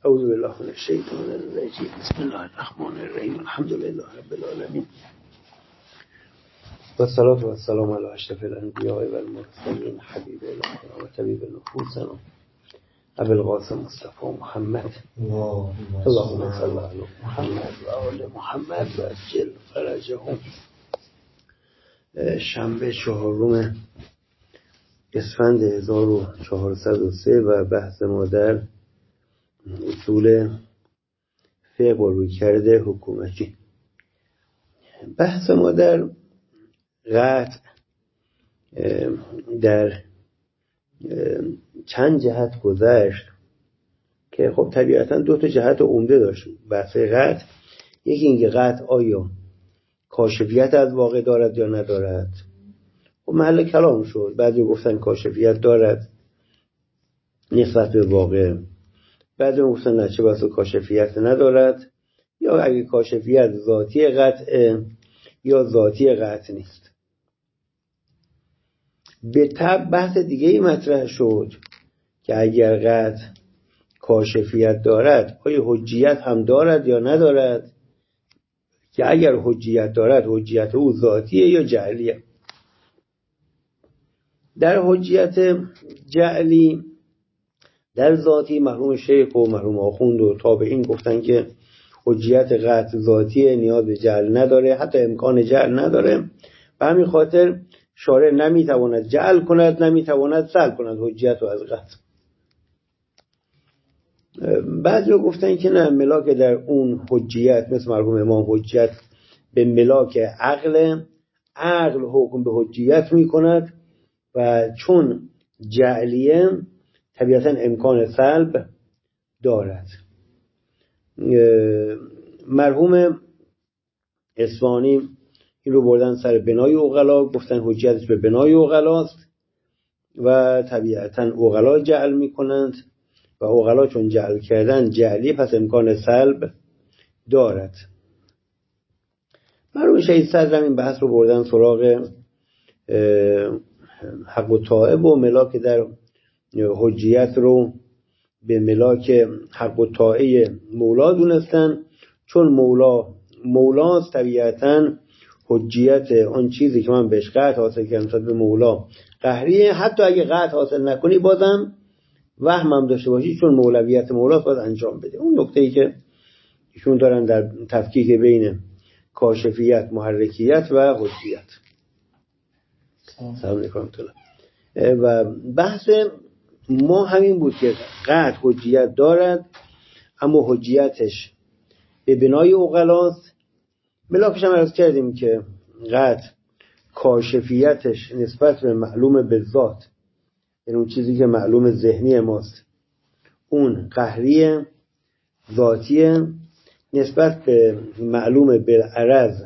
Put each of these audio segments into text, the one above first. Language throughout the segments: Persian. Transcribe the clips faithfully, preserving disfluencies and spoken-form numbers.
اعوذ بالله من الشیطان الرجیم بسم الله الرحمن الرحیم الحمد لله رب العالمین و الصلاة و السلام علی اشرف الانبیاء و المرسلین حبیب الله و طبیب نفوسنا ابو القاسم مصطفی محمد اللهم صل علی محمد و آل محمد و عجل فرجهم. شنبه چهارم اسفند هزار و چهارصد و سه و بحث ما در اصول فقه و رویکرد حکومتی. بحث ما در قطع در چند جهت گذشت که خب طبیعتا دو تا جهت عمده داشت بحث قطع. یکی اینکه قطع آیا کاشفیت از واقع دارد یا ندارد. خب محل کلام شد، بعضی گفتن کاشفیت دارد نسبت به واقع، بعضی گفتن نه چه بسا کاشفیت ندارد، یا اگه کاشفیت ذاتی قطع یا ذاتی قطع نیست. به طب بحث دیگه ای مطرح شد که اگر قطع کاشفیت دارد آیا حجیت هم دارد یا ندارد، که اگر حجیت دارد حجیت او ذاتیه یا جعلیه. در حجیت جعلی در ذاتی مرحوم شیخ و مرحوم آخوند و تابعین گفتن که حجیت قطع ذاتیه، نیاز به جعل نداره، حتی امکان جعل نداره. به همین خاطر شارع نمیتواند جعل کند نمیتواند سلب کند حجیت رو از قطع. بعضی گفتن که نه، ملاک در اون حجیت مثل مرحوم امام حجت به ملاک عقل، عقل حکم به حجیت میکند و چون جعلیه طبیعتا امکان سلب دارد. مرحوم اصفهانی این رو بردن سر بنای عقلا، گفتن حجیتش به بنای عقلاست و طبیعتا عقلا جعل میکنند و عقلا چون جعل کردن جعلی پس امکان سلب دارد. مرحوم شهید صدر این بحث رو بردن سراغ حق و طائب و ملاک در حجیت رو به ملاک حق و طاعه مولا دونستن. چون مولا مولاست طبیعتاً حجیت آن چیزی که من بهش قطع حاصل کردم به مولا قهریه، حتی اگه قطع حاصل نکنی بازم وهم هم داشته باشی چون مولویت مولاست باید انجام بده. اون نکته‌ای که ایشون دارن در تفکیک بین کاشفیت، محرکیت و حجیت. سلام علیکم. و بحث ما همین بود که قطع حجیت دارد اما حجیتش به بنای عقلاست. ملاکش هم عرض کردیم که قطع کاشفیتش نسبت به معلوم به ذات، یعنی اون چیزی که معلوم ذهنی ماست اون قهریه ذاتیه، نسبت به معلوم بالعرض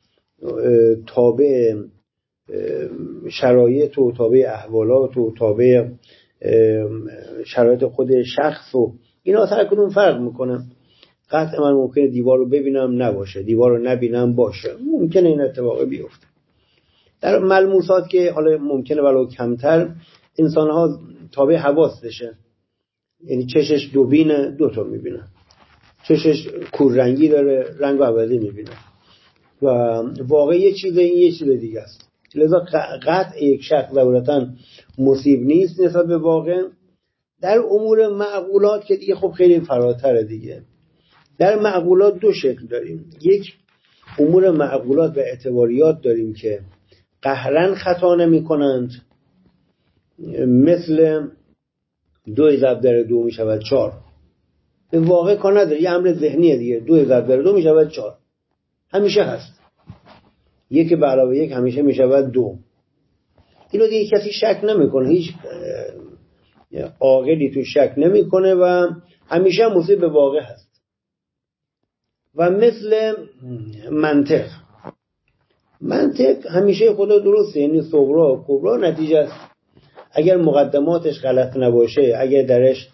تابع شرایط و تابع احوالات و تابع شرایط خود شخص و اینا هر کدوم فرق میکنه. قطع من ممکنه دیوار رو ببینم نباشه، دیوار رو نبینم باشه، ممکنه این اتفاق بیفته. در ملموسات که حالا ممکنه ولو کمتر انسان ها تابع حواس بشه، یعنی چشش دو بینه دو تا میبینه، چشش کور رنگی داره رنگ و عوضی میبینه و واقعی یه چیزه این یه چیز دیگه است. لذا قطع یک شخص ضرورتاً مصیب نیست نسبت به واقع. در امور معقولات که دیگه خب خیلی فراتره دیگه. در معقولات دو شکل داریم، یک امور معقولات و اعتباریات داریم که قهرن خطا نمی کنند، مثل دو ضرب در دو می شود چهار. به واقع کار نداره، یه امر ذهنیه دیگه. دو ضرب در دو می شود چهار، همیشه هست. یک به علاوه یک همیشه می شود دو. اینو دیگه کسی شک نمیکنه، هیچ عاقلی تو شک نمیکنه و همیشه مصیب به واقع هست. و مثل منطق، منطق همیشه خدا درسته، یعنی صغرا و کبرا نتیجه است. اگر مقدماتش غلط نباشه، اگر درش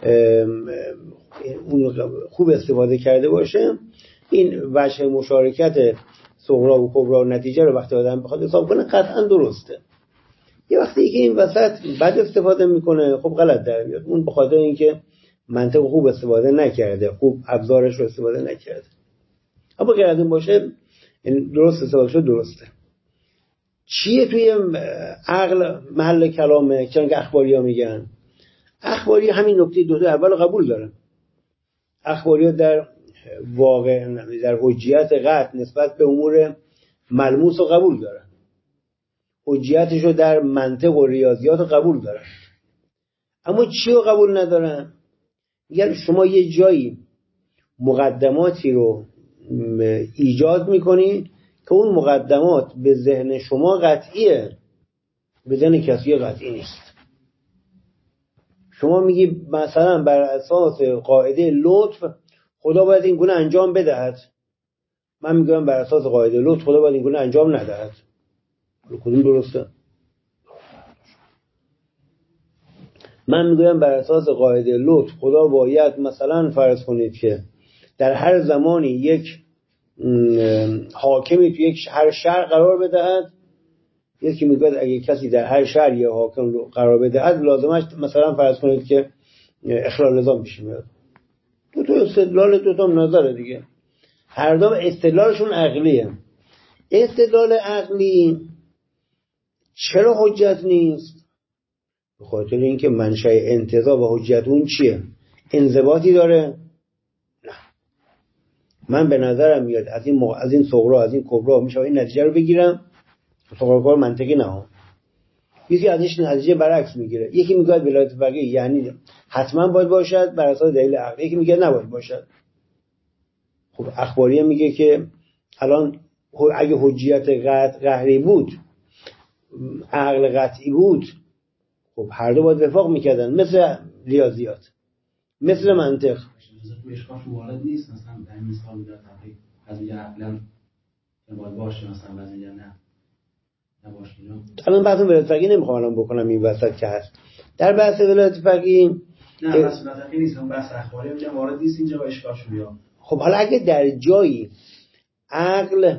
خوب استفاده کرده باشه، این وجه مشارکت صغرا و کبرا نتیجه رو وقتی آدم بخواد حساب کنه قطعا درسته. یه وقتی که این وسط بد استفاده میکنه خب غلط در میاد. اون به خاطر اینکه منطق خوب استفاده نکرده، خوب ابزارش رو استفاده نکرده. اما غیر از این باشه درست استفاده شد درسته. چیه توی عقل محل کلامه؟ چون که اخباری ها میگن اخباری همین نکته دو تا اول قبول دارن. اخباری ها در واقع در حجیت قطع نسبت به امور ملموس رو قبول دارن، حجیتش رو در منطق و ریاضیات رو قبول دارن. اما چی رو قبول ندارن؟ میگن شما یه جایی مقدماتی رو ایجاد میکنی که اون مقدمات به ذهن شما قطعیه، به ذهن کسی قطعی نیست. شما میگی مثلا بر اساس قاعده لطف خدا باید این گونه انجام بدهد، من میگم بر اساس قاعده لطف خدا باید این گونه انجام ندهد. کدوم درسته؟ من میگم بر اساس قاعده لطف خدا باید مثلا فرض کنید که در هر زمانی یک حاکمی تو یک هر شهر قرار بدهد. یکی میگه اگه کسی در هر شهر یه حاکم رو قرار بدهد لازمش مثلا فرض کنید که اخلال نظام پیش میاد. دو تا استدلال دو تا نظر دیگه، هر دو استدلالشون عقلیه. استدلال عقلی چرا حجت نیست؟ به خاطر اینکه منشأ انتزاع و حجت اون چیه؟ انضباطی داره؟ نه. من به نظرم میاد از این مغ... از این صغرا از این کبرا میشه این نتیجه رو بگیرم. صغرا کار منطقی نه. یکی ازش نتیجه برعکس میگیره. یکی میگه ولایت فقیه یعنی حتما باید باشد بر اساس دلیل عقلی، یکی میگه نباید باشد. خب اخباریه میگه که الان اگه حجیت قطع قهری بود، عقل قطعی بود، خب هر دو باید وفاق میکردن، مثل ریاضیات، مثل منطق. تو اشکاش وارد نیست مثلا در مثال میاد تقریبا از میگه عقلا باید باشه مثلا بعضی میگن نه نباشه. الان بحث ولایت فقیه نمیخوام الان بکنم این وسط که هست. در بحث ولایت فقیه نه بحث ولایت فقیه نیست، اون بحث اخباری میگم وارد نیست اینجا و اشکالش میاد. خب حالا اگه در جایی عقل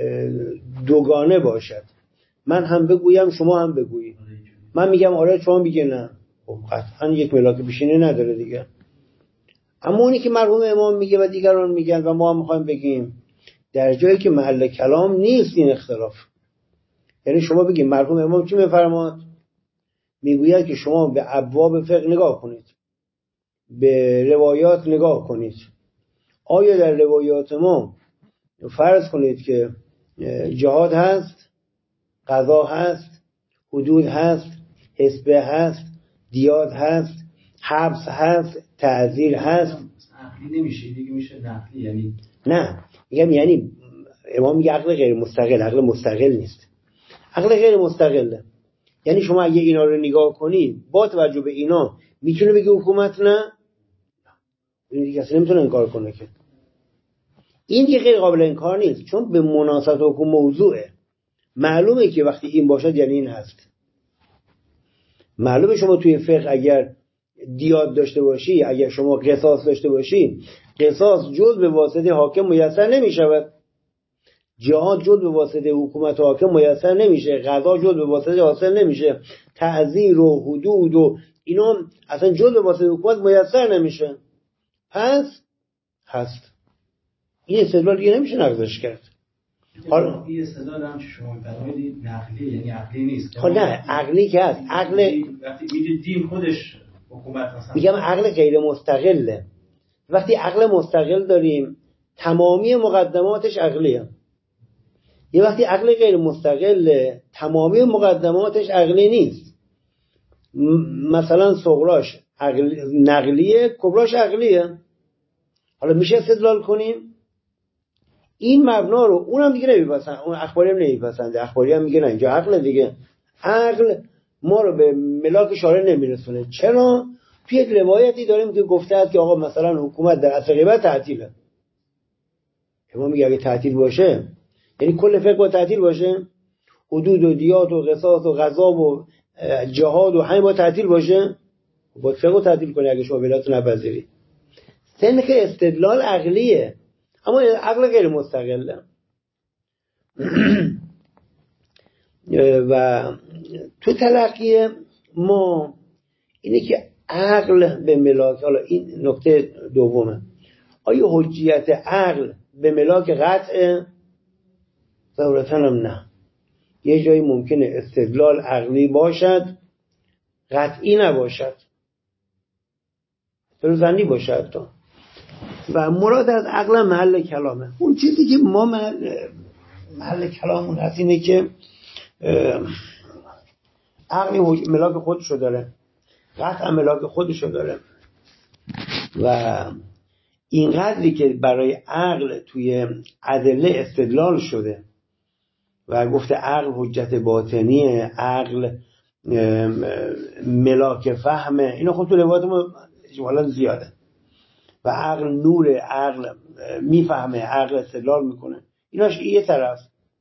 دوگانه باشد، من هم بگویم شما هم بگویید، من میگم آره شما میگه نه، خب قطعا یک ملاک پیشینه نداره دیگه. اما اونی که مرحوم امام میگه و دیگران میگن و ما هم میخوایم بگیم، در جایی که محل کلام نیست این اختلاف. یعنی شما بگید مرحوم امام چی میفرماد؟ میگوید که شما به ابواب فقه نگاه کنید، به روایات نگاه کنید، آیا در روایات ما فرض کنید که جهاد هست، قضا هست، حدود هست، حسبه هست، دیات هست، حبس هست، تعزیر هست. عقلی نمیشه دیگه، میشه نقلی. یعنی نه میگم یعنی امام میگه عقل غیر مستقل، عقل مستقل نیست، عقل غیر مستقله. یعنی شما اگه اینا رو نگاه کنی با توجه به اینا میتونه بگه حکومت نه؟ این دیگه اصلا نمیتونه انکار کنه که. این دیگه غیر قابل انکار نیست، چون به مناسبت حکم موضوعه. معلومه که وقتی این باشد یعنی این هست. معلومه شما توی فقه اگر دیات داشته باشی، اگر شما قصاص داشته باشی، قصاص جز به واسطه حاکم میسر نمیشود، جهاد جز به واسطه حکومت و حاکم میسر نمیشه، قضا جز به واسطه حاصل نمیشه، تعزیر و حدود و اینا اصلا جز به واسطه حکومت میسر نمیشه. پس هست. این استدلال دیگه نمیشه نقضش کرد. حالا این استدلال هم که شما می‌فرمایید نقلی، یعنی عقلی نیست. خب نه عقلی که هست. عقل وقتی میگه دین خودش حکومت مثلا میگم عقل غیر مستقله. وقتی عقل مستقل داریم تمامی مقدماتش عقلیه. یه وقتی عقل غیر مستقله تمامی مقدماتش عقلی نیست. م- مثلا صغراش عقل... نقلیه، کبراش عقلیه. حالا میشه استدلال کنیم این مبنا رو اونم دیگه نمیپسند، اون اخباری هم نمیپسنده. اخباری هم میگه نه اینجا عقل دیگه، عقل ما رو به ملاک شارع نمیرسونه. چرا؟ توی یک روایتی داریم که گفته است که آقا مثلا حکومت در عصر غیبت تعطیله. امام میگه اگه تعطیل باشه یعنی کل فقه با تعطیل باشه، حدود و دیات و قصاص و قضا و جهاد و همین با تعطیل باشه، با فقه تعطیل کنه اگه شما ولایت نپذیری. سن که استدلال عقلیه اما عقل غیر مستقله. و تو تلقی ما اینه که عقل به ملاک، حالا این نکته دومه، آیا حجیت عقل به ملاک قطعه؟ ضرورتاً هم نه. یه جایی ممکنه استدلال عقلی باشد قطعی نباشد، زنی باشد تا. و مراد از عقل محل کلامه. اون چیزی که ما محل, محل کلامون هست اینه که عقل ملاک خودشو داره، قطع ملاک خودشو داره و این قدری که برای عقل توی ادله استدلال شده و گفته عقل حجت باطنیه، عقل ملاک فهمه، اینا خود تو روایت ما اجمالا زیاده و عقل نور، عقل میفهمه، عقل استدلال میکنه، ایناش یه طرف.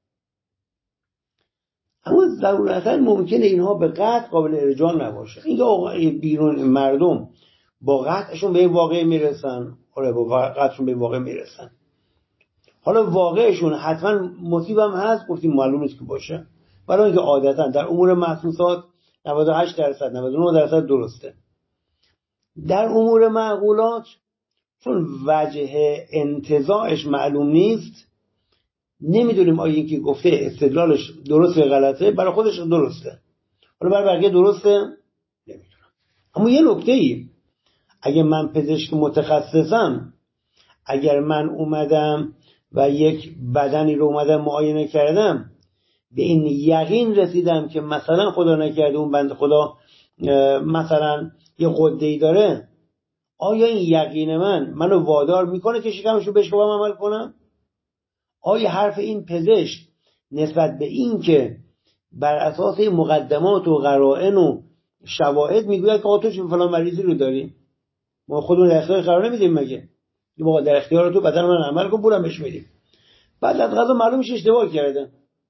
اما ضرورتا ممکنه اینها به قطع قابل ارجاع نباشه. اینکه بیرون مردم با قطعشون به واقع میرسن، آره با قطعشون به واقع میرسن، حالا واقعشون حتما مصیب هم هست، گفتیم معلوم نیست که باشه، برای اینکه عادتا در امور محسوسات نود و هشت درصد نود و نه درصد درسته. در امور معقولات چون وجه انتزاعش معلوم نیست، نمیدونیم آیا اینکه گفته استدلالش درست یا غلطه، برای خودش درسته، حالا برای بقیه درسته نمیدونم. اما یه نکته ای، اگه من پزشک متخصصم، اگر من اومدم و یک بدنی رو اومدم معاینه کردم، به این یقین رسیدم که مثلا خدا نکرده اون بنده خدا مثلا یه غده‌ای داره، آیا این یقین من منو وادار میکنه که شکمشو بشکافم عمل کنم؟ آیا حرف این پزشک نسبت به این که بر اساس مقدمات و قرائن و شواهد میگوید که تو چه فلان مریضی رو داری، ما خودمون در اختیار قرار نمیدیم مگه؟ یه موقع در اختیار تو بدن من عمل کن، پولم بهش میدیم، بعد از قضا معلوم میشه اشتباه کرده،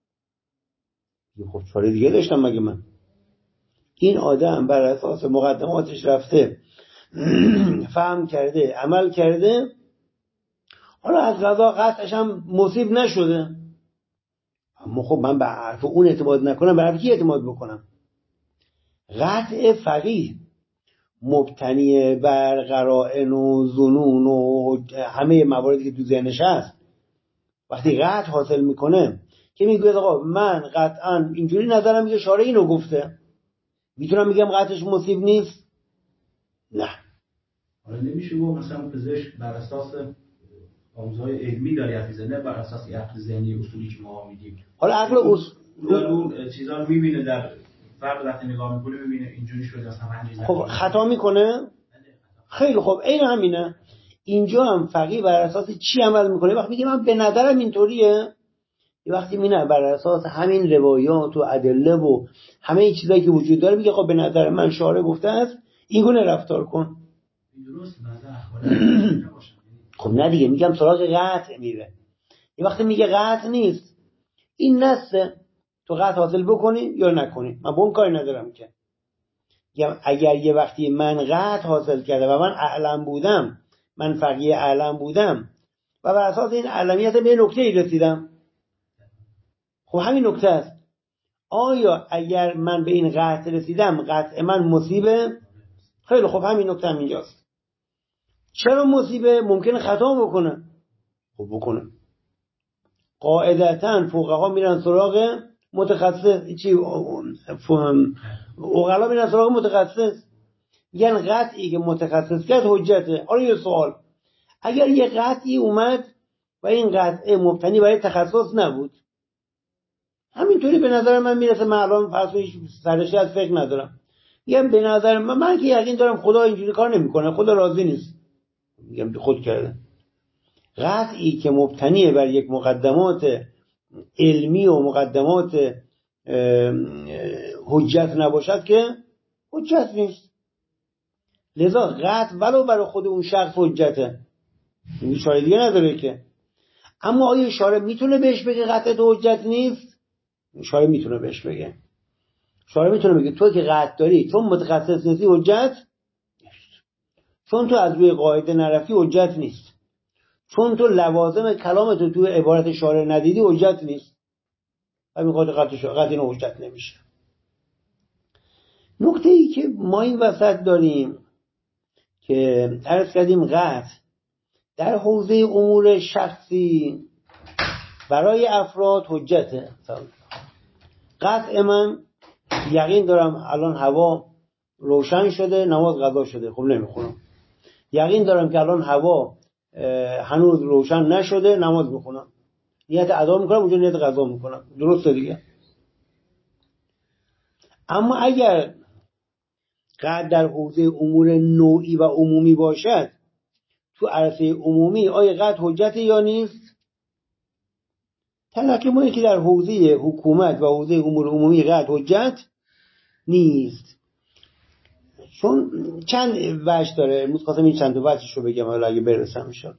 خب چاره دیگه داشتم مگه من؟ این آدم بر اساس مقدماتش رفته فهم کرده، عمل کرده، حالا از قضا قطعش هم مصیب نشده، اما خب من به حرف اون اعتماد نکنم، به حرف کی اعتماد بکنم؟ قطع فقیه مبتنی بر قرائن و ظنون و همه مواردی که تو ذهنش هست، وقتی قطع حاصل میکنه که میگه آقا من قطعا اینجوری نظرم میگه شارع اینو گفته، میتونم میگم قطعش مصیب نیست؟ نه. حالا نمیشه گفت مثلا پزشک بر اساس آموزهای علمی داره حرف میزنه، بر اساس عقل ذهنی اصولی که ما میگیم. حالا عقل اصول اون چیزا رو میبینه، در فرد وقتی نگاه میکنه میبینه اینجوری شده مثلا پنج خب خطا میکنه؟ خیلی خب این همینه. اینجا هم فقیه بر اساس چی عمل میکنه؟ وقتی میگه من به نظرم اینطوریه، یه وقتی میینه بر اساس همین روایات و ادله و همه چیزایی که وجود داره میگه خب به نظر من شارع گفته است این گونه رفتار کن. درست نظر اخباری نباشه. خب نه دیگه، میگم سراغ قطع میره. یه وقتی میگه قطع نیست، این نسته تو قطع حاصل بکنی یا نکنی، من با اون کاری ندارم که. اگر یه وقتی من قطع حاصل کرده و من اعلم بودم، من فقیه اعلم بودم و بر اساس این اعلمیت به نکته‌ای رسیدم، خب همین نکته است. آیا اگر من به این قطع رسیدم قطع من مصیبه؟ خیلی خب همین نکته هم اینجاست. چرا مصیبه؟ ممکنه خطا بکنه. خب بکنه. قاعدتاً فقها میرن سراغ متخصص، چی عقلا میرن سراغ متخصص، یعنی قطعی که متخصص کرد حجته. حالا یه سوال، اگر یه قطعی اومد و این قطعه مبتنی برای تخصص نبود، همینطوری به نظر من میرسه، من الان فرض هیچ سرشی از فکر ندارم، میگم به نظر من، من که یقین دارم خدا اینجوری کار نمیکنه، خدا راضی نیست، میگم خود کرده. قطعی که مبتنی بر یک مقدمات علمی و مقدمات حجت نباشد که حجت نیست. لذا قطع ولو برای خود اون شخص حجته، این شارع دیگه نداره که. اما آیا شارع میتونه بهش بگه قطع تو حجت نیست؟ شارع میتونه بهش بگه، شارع میتونه بگه تو که قطع داری چون متخصص نیستی حجت نیست، چون تو از روی قاعده نرفتی حجت نیست، چون تو لوازم کلامتو تو عبارت شارع ندیدی حجت نیست، همین قاعده قطع اینو حجت نمیشه. نکته ای که ما این وسط داریم که عرض کردیم قطع در حوزه امور شخصی برای افراد حجته. قطع من یقین دارم الان هوا روشن شده، نماز قضا شده، خب نمیخونم. یقین دارم که الان هوا هنوز روشن نشده، نماز میخونم. نیت ادا میکنم، اونجا نیت قضا میکنم. درسته دیگه. اما اگر قطع در حوزه امور نوعی و عمومی باشد، تو عرصه عمومی آیا قطع حجت یا نیست؟ تلقی ما که در حوزه حکومت و حوزه امور عمومی قطع حجت نیست. چون چند وجه داره، متخواستم این چند وجهش رو بگم حالا اگه برسم میشم.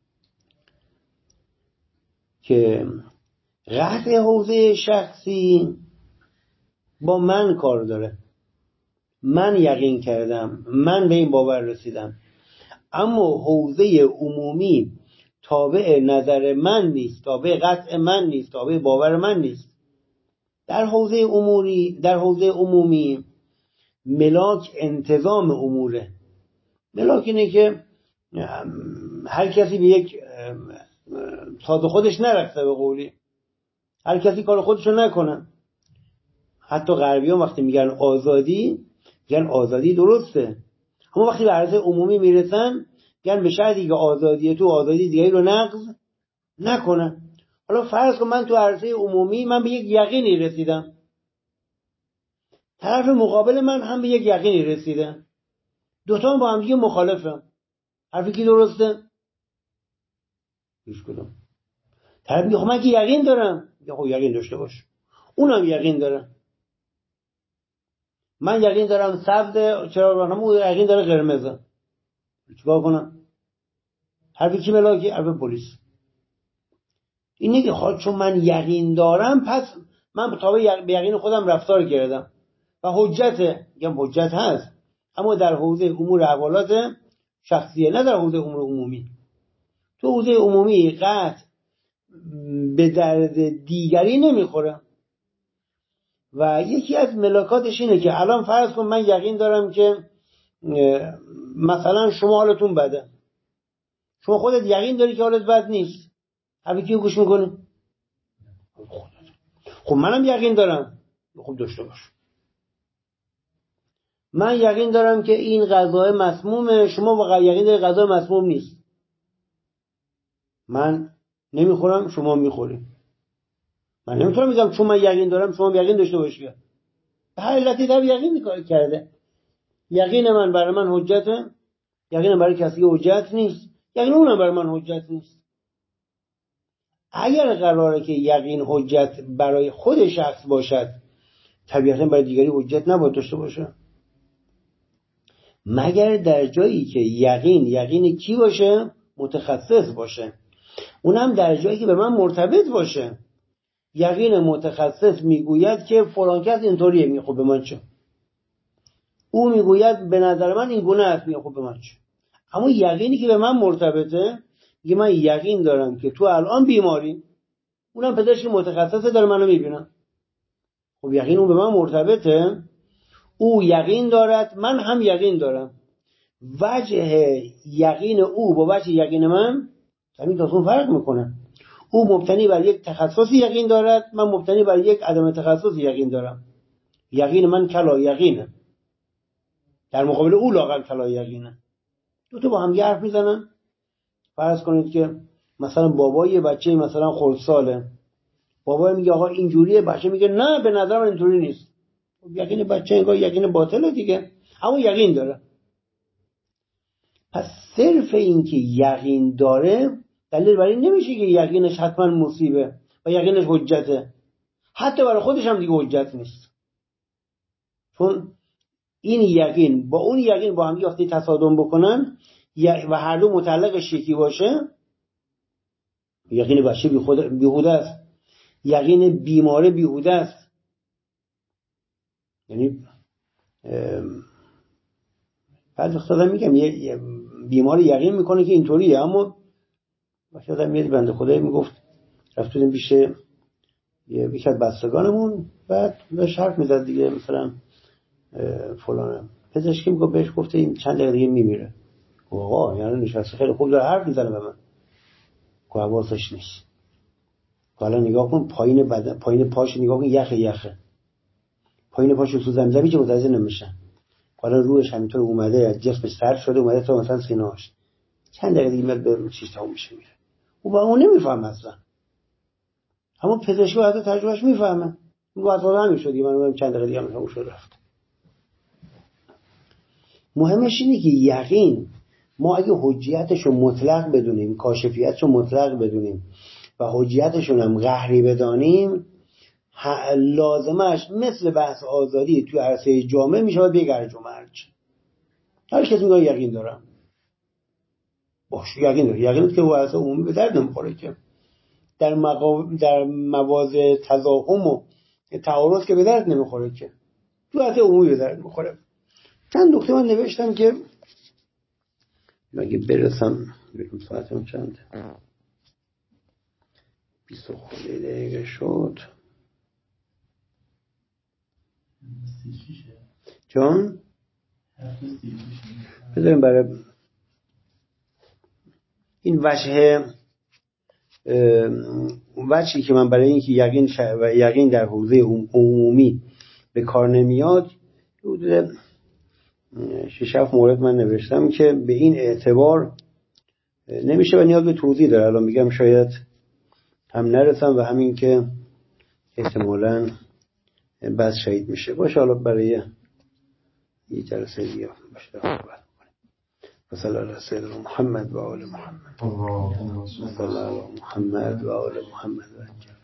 که قطع حوزه شخصی با من کار داره، من یقین کردم، من به این باور رسیدم. اما حوزه عمومی تابع نظر من نیست، تابع قطع من نیست، تابع باور من نیست. در حوزه اموری در حوزه عمومی ملاک انتظام اموره. ملاک اینه که هر کسی به یک ساز خودش نرقصه، به قولی هر کسی کار خودشو نکنه. حتی غربی ها وقتی میگن آزادی، میگن آزادی درسته، اما وقتی به عرصه عمومی میرسن میگن به شرطی که آزادی تو آزادی دیگری رو نقض نکنه. حالا فرض کن من تو عرصه عمومی من به یک یقینی رسیدم، طرف مقابل من هم به یک یقینی رسیده، دوتا هم با هم دیگه مخالفن. حرفی کی درسته؟ هیچ کدوم. طرف میگه خب من که یقین دارم، میگه خب یقین داشته باش. اونم یقین داره. من یقین دارم سبز چراغ راهنما، اون یقین داره قرمزه. چیکار کنم؟ حرفی کی ملاکی؟ حرف پلیس. اینه که خواهد چون من یقین دارم پس من تابع به یقین خودم رفتار کردم و حجته. میگم حجت هست، اما در حوزه امور حوالات شخصیه، نه در حوزه امور عمومی. تو حوزه عمومی قطع به درد دیگری نمیخوره. و یکی از ملاکاتش اینه که الان فرض کن من یقین دارم که مثلا شما حالتون بده، شما خودت یقین داری که حالت بد نیست، حرفی کیو گوش میکنی؟ خب منم یقین دارم. خب داشته باش. من یقین دارم که این غذا مسمومه، شما واقعا یقین داری غذا مسموم نیست. من نمیخورم، شما میخوری. من نمیتونم بگم چون من یقین دارم شما یقین داشته باشی. به هر علتی در یقین کرده. یقین من برای من حجته، یقین برای کسی حجت نیست، یقین اونم برای من حجت نیست. اگر قراره که یقین حجت برای خود شخص باشد، طبیعتا برای دیگری حجت نباید داشته باشه، مگر در جایی که یقین یقین کی باشه؟ متخصص باشه. اونم در جایی که به من مرتبط باشه. یقین متخصص میگوید که فلان کس اینطوریه، میگه خب به من چه؟ او میگوید به نظر من این گونه است، میگه خب به من چه؟ اما یقینی که به من مرتبطه میگه من یقین دارم که تو الان بیماری، اونم پزشک متخصصه داره منو میبینه. خب یقین اون به من مرتبطه، او یقین دارد، من هم یقین دارم. وجه یقین او با وجه یقین من همین تاسون فرق میکنه. او مبتنی بر یک تخصصی یقین دارد، من مبتنی بر یک عدم تخصصی یقین دارم. یقین من کلا یقینه، در مقابل او لااقل کلا یقینه. دو تا با هم حرف میزنن. فرض کنید که مثلا بابای بچه مثلا خردساله، بابا میگه آقا اینجوریه، بچه میگه نه به نظر من اینطوری نیست. یقین بچه انگار یقین باطله دیگه، اما یقین داره. پس صرف این که یقین داره دلیل برای این نمیشه که یقینش حتما مصیبه و یقینش حجته. حتی برای خودش هم دیگه حجت نیست، چون این یقین با اون یقین با هم وقتی تصادم بکنن و هر دو متعلق شکی باشه، یقین بچه بیهوده است، یقین بیماره بیهوده است. یعنی بعد وقت آدم میگم یه بیمار یقین میکنه که اینطوریه، اما وقتی آدم میاد بنده خدایی میگفت رفتیم پیش یکی از بستگانمون، بعد داشت حرف میزد دیگه، مثلا فلانه پزشکی میگفت بهش گفته این چند دقیقه دیگه میمیره. آقا یعنی نشسته خیلی خوب داره حرف میزنه به من که حواسش نیست. حالا نگاه کن پایین بدن، پایین پاش نگاه کن، یخ یخه پایین پاش تو زمزمی که متوجه نمیشن. حالا روحش همینطور اومده، از جسمش سرد شده اومده تا مثلا سینه‌اش. چند دقیقه دیگه میاد به چیز تموم میشه میره. او با اون نمیفهمه اصلا. اما پزشک حتی تجربهش میفهمه. اون واسه همین شد. من چند دقیقه دیگه تموم شد رفت. مهمش اینه که یقین، ما اگه حجیتش رو مطلق بدونیم، کاشفیتش رو مطلق بدونیم و حجیتش رو هم قهری بدانیم، لازمش مثل بحث آزادی توی عرصه جامعه میشه باید بگرج و مرج. هر کسی میگه یقین دارم، باش یقین داره، یقینت که واسه عمومی به درد نمیخوره که. در مقام در مواضع تضاهم و تعارض که به درد نمیخوره که، تو واسه عمومی به درد میخوره. چند نکته من نوشتم که اگه برسم بگم ساعتم چند، بیست خورده دقیقه شد. جان بذاریم برای این وجه وجهی که من برای اینکه یقین و یقین در حوزه عمومی به کار نمیاد، حدود شش هفت مورد من نوشتم که به این اعتبار نمیشه و نیاز به توضیح داره. الان میگم شاید هم نرسم و همین که احتمالاً بس شهید میشه باشه. حالا برای یه جلسه دیگه باشه صحبت کنیم. صلی الله علی سیدنا محمد و آل محمد. صلی الله علی محمد و آل محمد.